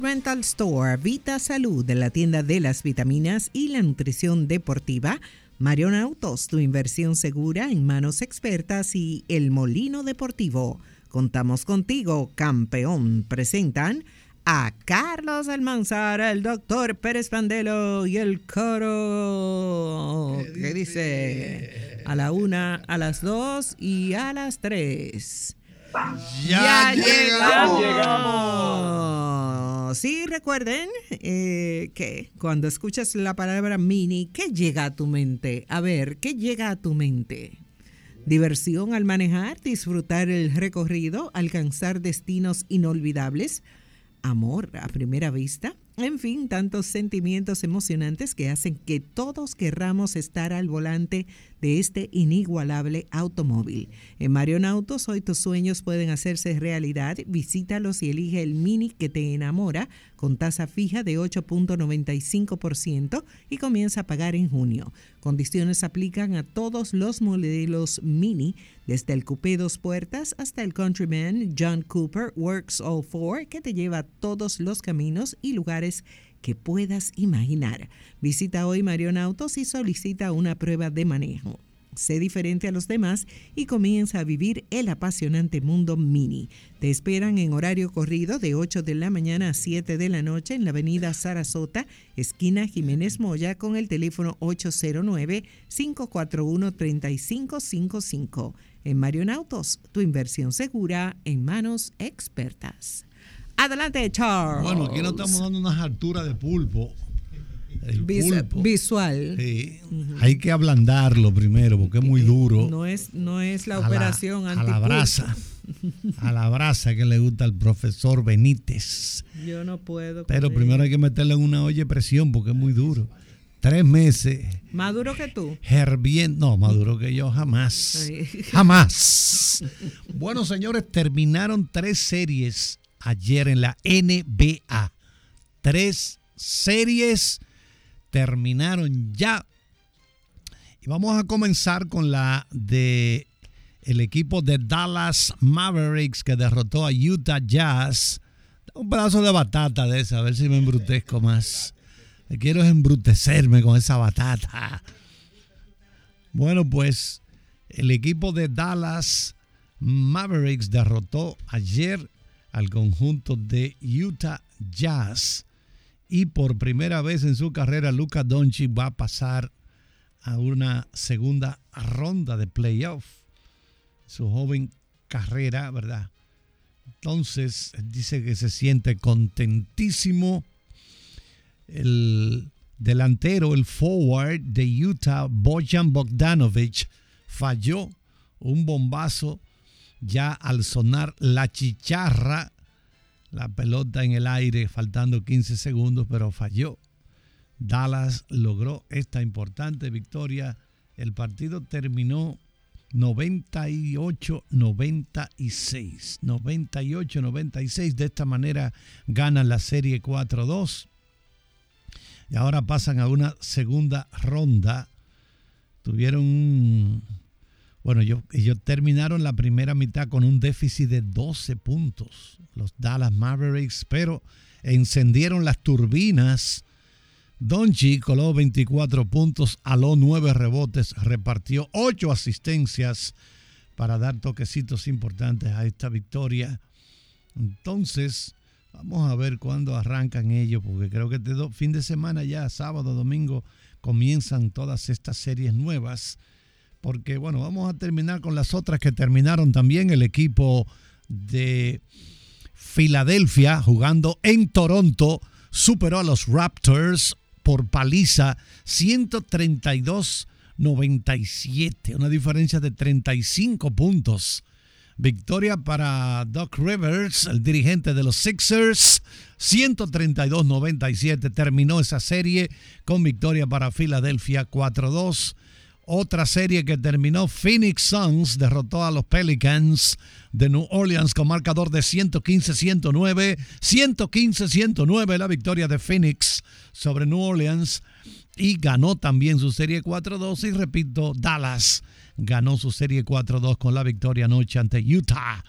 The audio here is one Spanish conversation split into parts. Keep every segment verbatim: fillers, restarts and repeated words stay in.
Rental Store, Vita Salud, de la tienda de las vitaminas y la nutrición deportiva, Marion Autos, tu inversión segura en manos expertas, y El Molino Deportivo. Contamos contigo, campeón. Presentan a Carlos Almanzar, el doctor Pérez Pandelo y el coro que dice a la una, a las dos y a las tres. ¡Ya, ¡Ya llegamos! llegamos! Sí, recuerden eh, que cuando escuchas la palabra Mini, ¿qué llega a tu mente? A ver, ¿qué llega a tu mente? Diversión al manejar, disfrutar el recorrido, alcanzar destinos inolvidables, amor a primera vista, en fin, tantos sentimientos emocionantes que hacen que todos querramos estar al volante de este inigualable automóvil. En Marion Autos, hoy tus sueños pueden hacerse realidad. Visítalos y elige el Mini que te enamora, con tasa fija de ocho punto noventa y cinco por ciento y comienza a pagar en junio. Condiciones aplican a todos los modelos Mini, desde el Coupé dos puertas hasta el Countryman John Cooper Works All Four, que te lleva a todos los caminos y lugares que puedas imaginar. Visita hoy Marion Autos y solicita una prueba de manejo. Sé diferente a los demás y comienza a vivir el apasionante mundo Mini. Te esperan en horario corrido de ocho de la mañana a siete de la noche en la avenida Sarasota, esquina Jiménez Moya, con el teléfono ocho cero nueve, cinco cuatro uno, tres cinco cinco cinco. En Marion Autos, tu inversión segura en manos expertas. Adelante, Charles. Bueno, aquí nos estamos dando unas alturas de pulpo. El Vis- pulpo. Visual. Sí. Uh-huh. Hay que ablandarlo primero porque es muy duro. No es, no es la a operación la, antipulpo. A la brasa. A la brasa que le gusta al profesor Benítez. Yo no puedo. Pero primero él. Hay que meterle en una olla de presión porque es muy duro. Tres meses. ¿Más duro que tú? Herviendo. No, más duro que yo jamás. Ay. Jamás. Bueno, señores, terminaron tres series ayer en la N B A. Tres series terminaron ya. Y vamos a comenzar con la de el equipo de Dallas Mavericks, que derrotó a Utah Jazz. Un pedazo de batata de esa, a ver si me embrutezco más. Me quiero embrutecerme con esa batata. Bueno, pues el equipo de Dallas Mavericks derrotó ayer al conjunto de Utah Jazz, y por primera vez en su carrera Luka Doncic va a pasar a una segunda ronda de playoff, su joven carrera, ¿verdad? Entonces dice que se siente contentísimo. El delantero, el forward de Utah, Bojan Bogdanovic, falló un bombazo ya al sonar la chicharra, la pelota en el aire, faltando quince segundos, pero falló. Dallas logró esta importante victoria. El partido terminó noventa y ocho a noventa y seis. noventa y ocho a noventa y seis. De esta manera ganan la serie cuatro dos. Y ahora pasan a una segunda ronda. Tuvieron un... Bueno, ellos, ellos terminaron la primera mitad con un déficit de doce puntos, los Dallas Mavericks, pero encendieron las turbinas. Doncic coló veinticuatro puntos, aló nueve rebotes, repartió ocho asistencias para dar toquecitos importantes a esta victoria. Entonces, vamos a ver cuándo arrancan ellos, porque creo que este fin de semana ya, sábado, domingo, comienzan todas estas series nuevas. Porque, bueno, vamos a terminar con las otras que terminaron también. El equipo de Filadelfia, jugando en Toronto, superó a los Raptors por paliza ciento treinta y dos a noventa y siete, una diferencia de treinta y cinco puntos. Victoria para Doc Rivers, el dirigente de los Sixers, ciento treinta y dos a noventa y siete. Terminó esa serie con victoria para Filadelfia cuatro dos. Otra serie que terminó, Phoenix Suns derrotó a los Pelicans de New Orleans con marcador de ciento quince a ciento nueve. ciento quince a ciento nueve la victoria de Phoenix sobre New Orleans, y ganó también su serie cuatro dos. Y repito, Dallas ganó su serie cuatro dos con la victoria anoche ante Utah.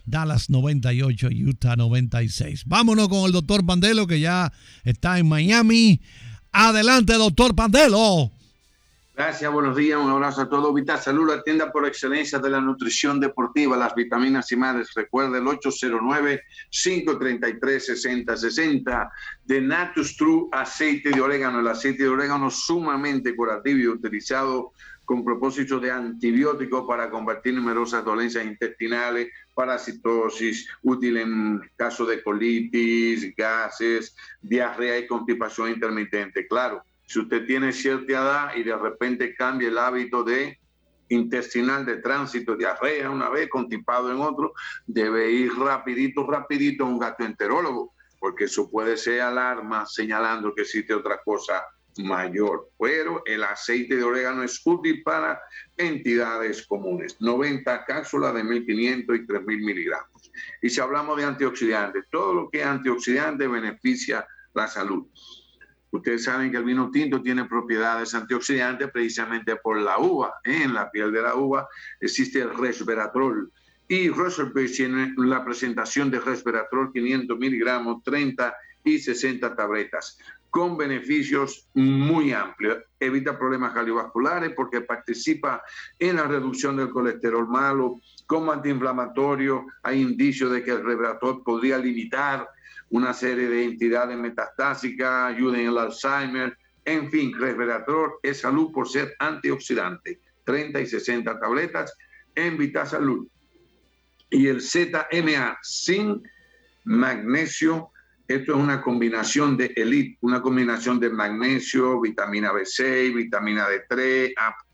Dallas noventa y ocho, Utah noventa y seis. Vámonos con el doctor Pandelo, que ya está en Miami. Adelante, doctor Pandelo. Gracias, buenos días, un abrazo a todos. Vital Salud, la tienda por excelencia de la nutrición deportiva, las vitaminas y más. Recuerda el ocho cero nueve, cinco tres tres, seis cero seis cero. De Natus True, aceite de orégano. El aceite de orégano sumamente curativo y utilizado con propósito de antibiótico para combatir numerosas dolencias intestinales, parasitosis, útil en caso de colitis, gases, diarrea y constipación intermitente. Claro, si usted tiene cierta edad y de repente cambia el hábito de intestinal, de tránsito, diarrea una vez, constipado en otro, debe ir rapidito, rapidito a un gastroenterólogo, porque eso puede ser alarma señalando que existe otra cosa mayor. Pero el aceite de orégano es útil para entidades comunes. noventa cápsulas de mil quinientos y tres mil miligramos. Y si hablamos de antioxidantes, todo lo que es antioxidante beneficia la salud. Ustedes saben que el vino tinto tiene propiedades antioxidantes precisamente por la uva. ¿eh? En la piel de la uva existe el resveratrol. Y Roserberg tiene la presentación de resveratrol quinientos miligramos, treinta y sesenta tabletas, con beneficios muy amplios. Evita problemas cardiovasculares porque participa en la reducción del colesterol malo. Como antiinflamatorio, hay indicios de que el resveratrol podría limitar una serie de entidades metastásicas, ayuda en el Alzheimer. En fin, resveratrol es salud por ser antioxidante. treinta y sesenta tabletas en Vitasalud. Y el Z M A sin magnesio. Esto es una combinación de Elite, una combinación de magnesio, vitamina B seis, vitamina D tres,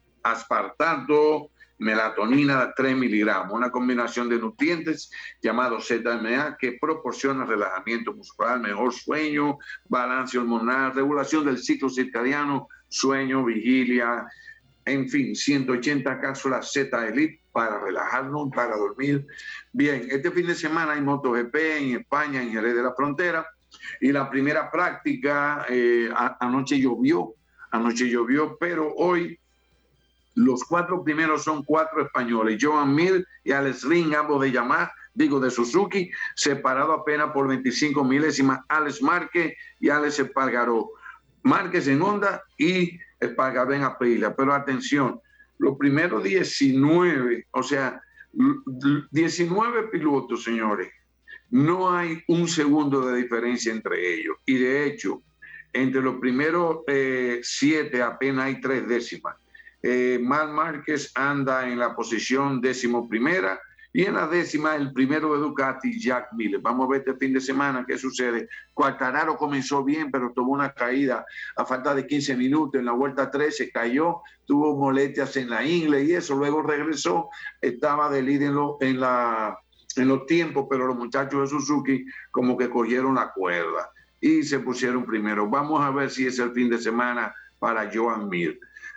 aspartato, melatonina de tres miligramos, una combinación de nutrientes llamado Z M A que proporciona relajamiento muscular, mejor sueño, balance hormonal, regulación del ciclo circadiano, sueño, vigilia, en fin, ciento ochenta cápsulas Z Elite para relajarnos, para dormir. Bien, este fin de semana hay MotoGP en España, en Jerez de la Frontera, y la primera práctica, eh, a, anoche llovió, anoche llovió, pero hoy los cuatro primeros son cuatro españoles, Joan Mir y Alex Rins, ambos de Yamaha, digo de Suzuki, separado apenas por veinticinco milésimas, Alex Márquez y Alex Espargaró. Márquez en Honda y Espargaró en Aprilia, pero atención, los primeros diecinueve, o sea, diecinueve pilotos, señores, no hay un segundo de diferencia entre ellos. Y de hecho, entre los primeros eh, siete apenas hay tres décimas. Eh, Marc Márquez anda en la posición décimo primera y en la décima el primero de Ducati, Jack Miller. Vamos a ver este fin de semana qué sucede. Quartararo comenzó bien, pero tuvo una caída a falta de quince minutos. En la vuelta trece cayó, tuvo molestias en la ingle y eso. Luego regresó, estaba de líder en, lo, en, la, en los tiempos, pero los muchachos de Suzuki como que cogieron la cuerda y se pusieron primero. Vamos a ver si es el fin de semana para Joan Mir.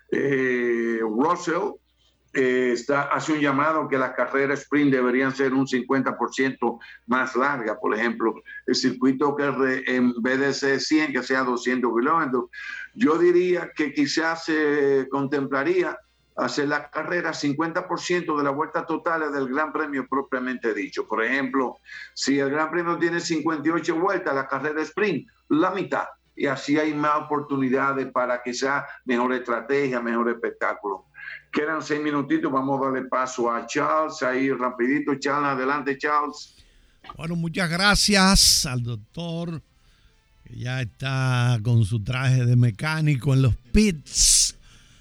Eh, Russell eh, está, hace un llamado que las carreras sprint deberían ser un cincuenta por ciento más largas. Por ejemplo, el circuito que re, en vez de ser cien, que sea doscientos kilómetros. Yo diría que quizás se eh, contemplaría hacer la carrera cincuenta por ciento de la vuelta total del Gran Premio propiamente dicho. Por ejemplo, si el Gran Premio tiene cincuenta y ocho vueltas, la carrera sprint, la mitad. Y así hay más oportunidades para quizás mejor estrategia, mejor espectáculo. Quedan seis minutitos, vamos a darle paso a Charles, ahí rapidito. Charles, adelante, Charles. Bueno, muchas gracias al doctor, que ya está con su traje de mecánico en los pits.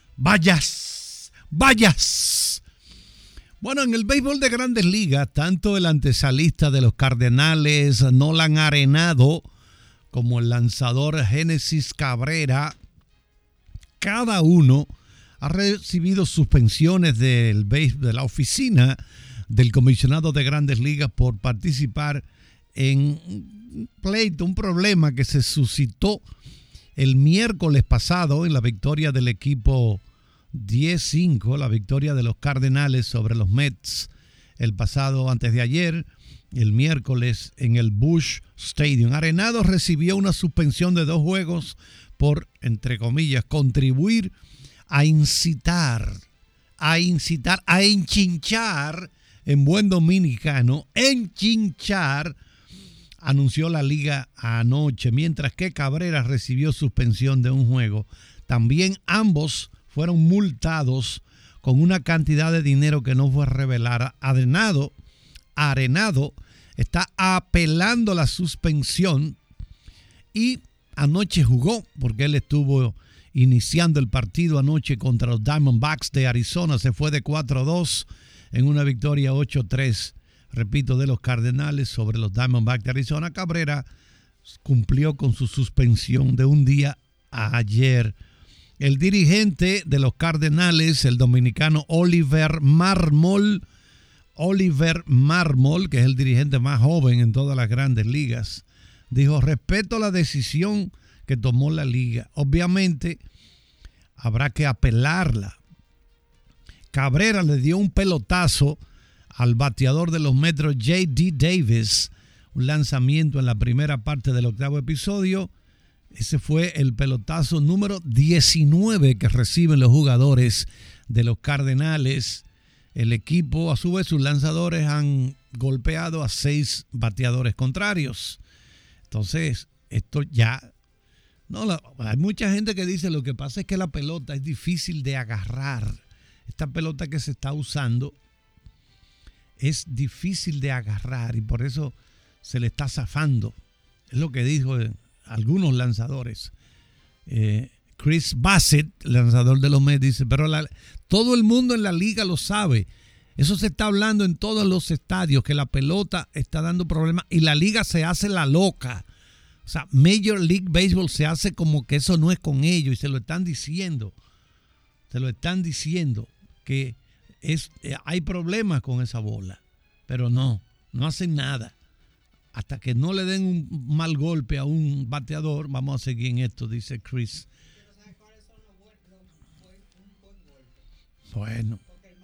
Vayas, vayas. Bueno, en el béisbol de Grandes Ligas, tanto el antesalista de los Cardenales, Nolan Arenado, como el lanzador Génesis Cabrera, cada uno ha recibido suspensiones del de la oficina del comisionado de Grandes Ligas por participar en un pleito, un problema que se suscitó el miércoles pasado en la victoria del equipo diez cinco, la victoria de los Cardenales sobre los Mets el pasado antes de ayer, el miércoles en el Busch Stadium. Arenado recibió una suspensión de dos juegos por, entre comillas, contribuir a incitar, a incitar, a enchinchar en buen dominicano, enchinchar, anunció la liga anoche, mientras que Cabrera recibió suspensión de un juego. También ambos fueron multados con una cantidad de dinero que no fue revelada. Arenado, Arenado está apelando la suspensión y anoche jugó, porque él estuvo iniciando el partido anoche contra los Diamondbacks de Arizona. Se fue de cuatro a dos en una victoria ocho a tres, repito, de los Cardenales sobre los Diamondbacks de Arizona. Cabrera cumplió con su suspensión de un día a ayer. El dirigente de los Cardenales, el dominicano Oliver Marmol, Oliver Marmol, que es el dirigente más joven en todas las grandes ligas, dijo: respeto la decisión que tomó la liga. Obviamente habrá que apelarla. Cabrera le dio un pelotazo al bateador de los Metros, J D Davis, un lanzamiento en la primera parte del octavo episodio. Ese fue el pelotazo número diecinueve que reciben los jugadores de los Cardenales. El equipo, a su vez, sus lanzadores han golpeado a seis bateadores contrarios. Entonces, esto ya... No, la, hay mucha gente que dice lo que pasa es que la pelota es difícil de agarrar. Esta pelota que se está usando es difícil de agarrar y por eso se le está zafando. Es lo que dijo algunos lanzadores. Eh, Chris Bassett, lanzador de los Mets, dice, pero la, todo el mundo en la liga lo sabe. Eso se está hablando en todos los estadios, que la pelota está dando problemas y la liga se hace la loca. O sea, Major League Baseball se hace como que eso no es con ellos y se lo están diciendo. Se lo están diciendo que es, hay problemas con esa bola. Pero no, no hacen nada. Hasta que no le den un mal golpe a un bateador, vamos a seguir en esto, dice Chris. Bueno.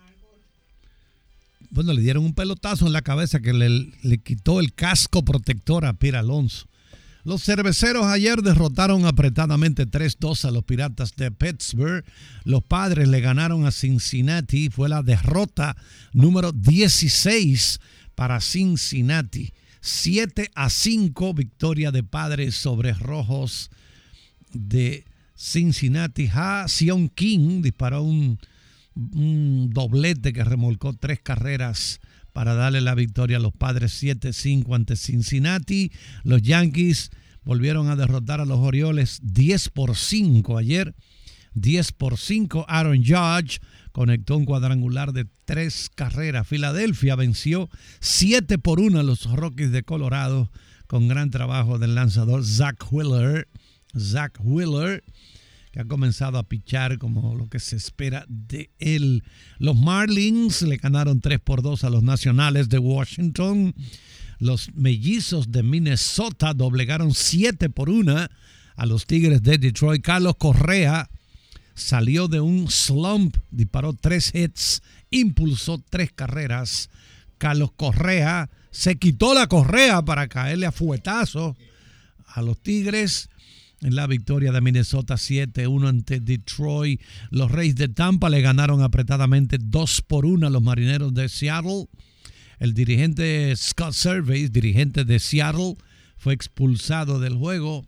Bueno, le dieron un pelotazo en la cabeza que le, le quitó el casco protector a Pete Alonso. Los cerveceros ayer derrotaron apretadamente tres dos a los Piratas de Pittsburgh. Los Padres le ganaron a Cincinnati. Fue la derrota número dieciséis para Cincinnati. siete a cinco, victoria de Padres sobre Rojos de Cincinnati. Ha-Seong Kim disparó un, un doblete que remolcó tres carreras para darle la victoria a los Padres siete a cinco ante Cincinnati. Los Yankees volvieron a derrotar a los Orioles diez por cinco ayer. diez por cinco. Aaron Judge conectó un cuadrangular de tres carreras. Filadelfia venció siete por uno a los Rockies de Colorado con gran trabajo del lanzador Zach Wheeler. Zach Wheeler, que ha comenzado a pichar como lo que se espera de él. Los Marlins le ganaron tres por dos a los Nacionales de Washington. Los Mellizos de Minnesota doblegaron siete por uno a los Tigres de Detroit. Carlos Correa salió de un slump, disparó tres hits, impulsó tres carreras. Carlos Correa se quitó la correa para caerle a fuetazo a los Tigres en la victoria de Minnesota siete a uno ante Detroit. Los Reyes de Tampa le ganaron apretadamente dos por uno a los Marineros de Seattle. El dirigente Scott Servais, dirigente de Seattle, fue expulsado del juego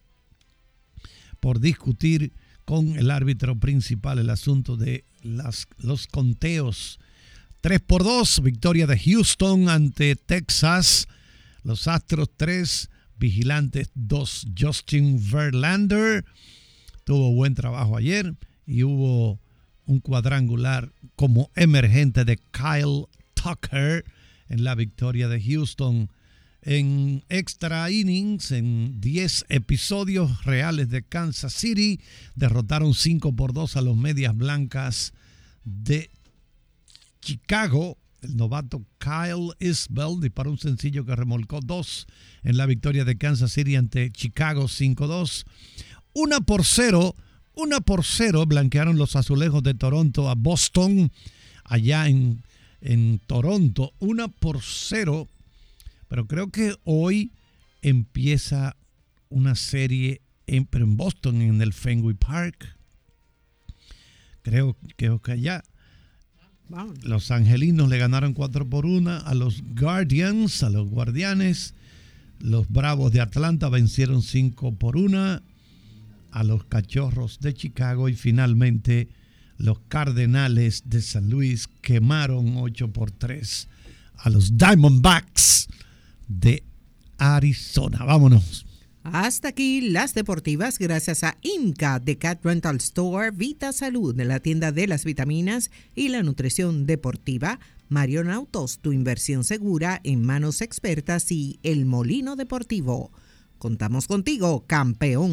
por discutir con el árbitro principal el asunto de las, los conteos. tres por dos, victoria de Houston ante Texas. Los Astros tres, Vigilantes dos. Justin Verlander tuvo buen trabajo ayer y hubo un cuadrangular como emergente de Kyle Tucker en la victoria de Houston. En extra innings, en diez episodios reales de Kansas City, derrotaron cinco por dos a los Medias Blancas de Chicago. El novato Kyle Isbell disparó un sencillo que remolcó dos en la victoria de Kansas City ante Chicago cinco dos. Una por cero, una por cero blanquearon los Azulejos de Toronto a Boston allá en, en Toronto. Una por cero. Pero creo que hoy empieza una serie en, pero en Boston, en el Fenway Park. Creo, creo que allá. Vamos. Los angelinos le ganaron cuatro por uno a los Guardians, a los Guardianes. Los Bravos de Atlanta vencieron cinco por uno a los Cachorros de Chicago. Y finalmente los Cardenales de San Luis quemaron ocho por tres a los Diamondbacks de Arizona. Vámonos. Hasta aquí las deportivas gracias a Inca de Cat Rental Store, Vita Salud de la tienda de las vitaminas y la nutrición deportiva, Marion Autos, tu inversión segura en manos expertas y El Molino Deportivo. Contamos contigo, campeón.